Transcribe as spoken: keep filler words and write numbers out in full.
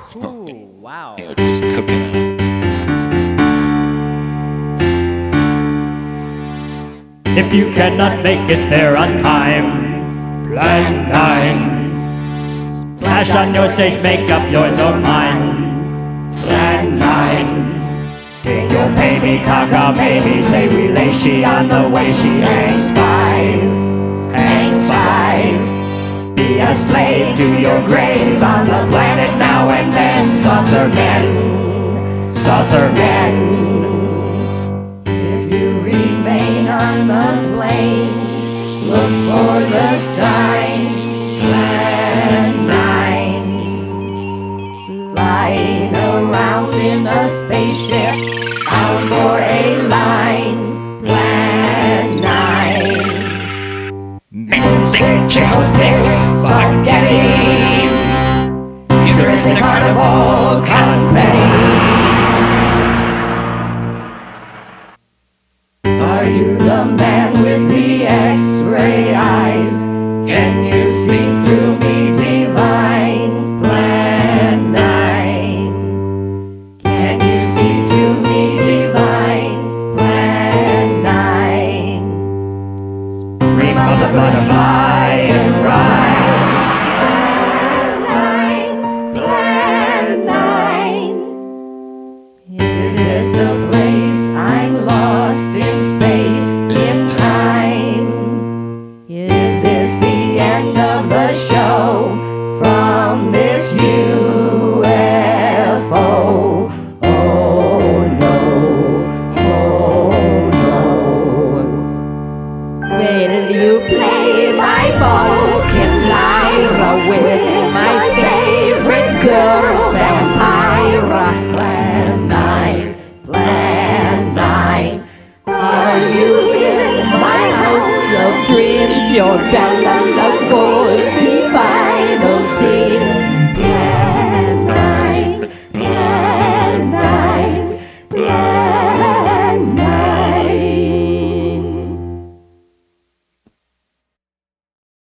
Ooh, wow. You know, just cooking out. If you cannot make it there on time, plan nine. Splash on your stage, make up yours or mine. Plan nine. Take your baby, caca baby, say relay she on the way she hangs five, hangs five. Be a slave to your grave on the planet now and then. Saucer men, saucer men. If you remain on the plane, look for the sign. Plan nine. Flying around in a spaceship, bound for a line. Plan nine. Mystic, chickle stick, spaghetti. Futuristic carnival, confetti. Are you the man with the X-ray eyes? Can you see through me, divine? Plan nine. Can you see through me, divine? Plan nine. Scream of the butterfly and ride. Plan nine. Plan nine. Is this the place I'm lost in space, in time? Is this the end of the show from this U F O? Oh no, oh no. Will you play my Vulcan lyra with my favorite girl, Vampira? Plan nine, plan nine. Are you in my house of dreams? Your Bella